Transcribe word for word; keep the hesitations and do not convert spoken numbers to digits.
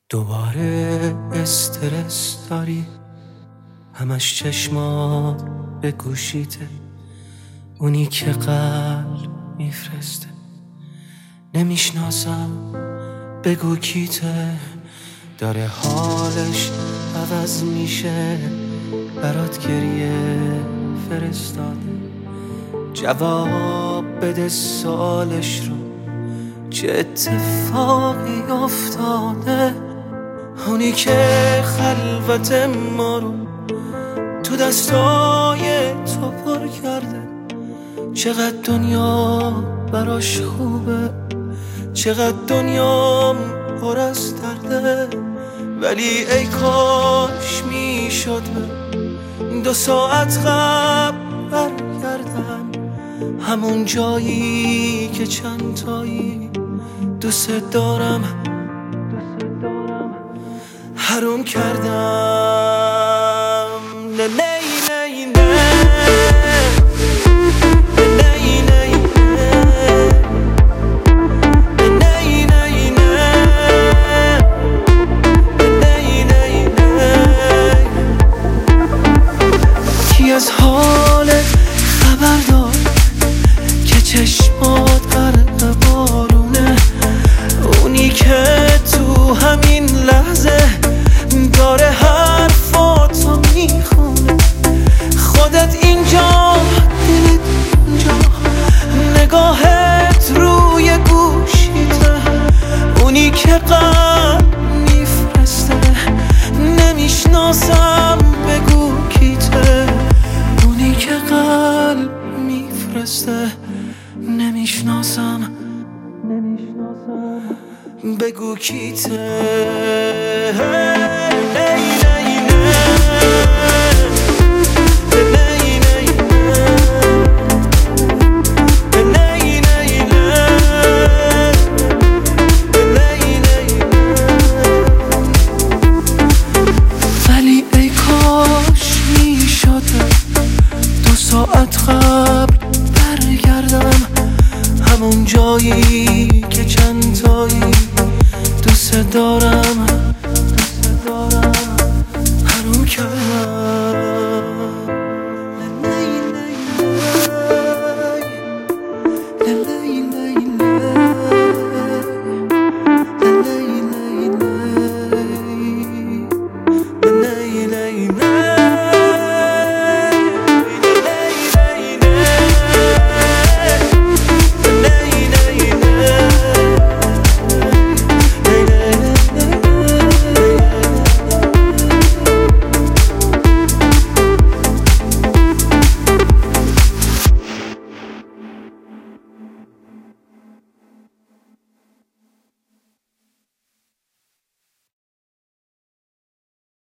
دوباره استرس داری، همش چشمات به گوشیته، اونی که قلب میفرسته. نمیشناسم بگو کیته، داره حالش عوض میشه، برات گریه فرستاده. جواب بده سالش رو، چه اتفاقی افتاده. اونی که خلوت ما رو تو دستای تو پر کرده. چقدر دنیا براش خوبه، چقدر دنیا پر از درده. ولی ای کاش میشد به دو ساعت قبل برگردم، همون جایی که چند تایی دوست دارم حروم کردم. نه نه نه نه از حالت خبر دار که چشمات غرق بارونه. اونی که تو همین لحظه داره حرفاتو میخونه. خودت اینجا، دلت اینجا، نگاهت روی گوشیته. اونی که قلب میفرسته. نمیشناسم بگو کیته، اونی که قلب میفرسته. نمیشناسم نمیشناسم بگو کیته.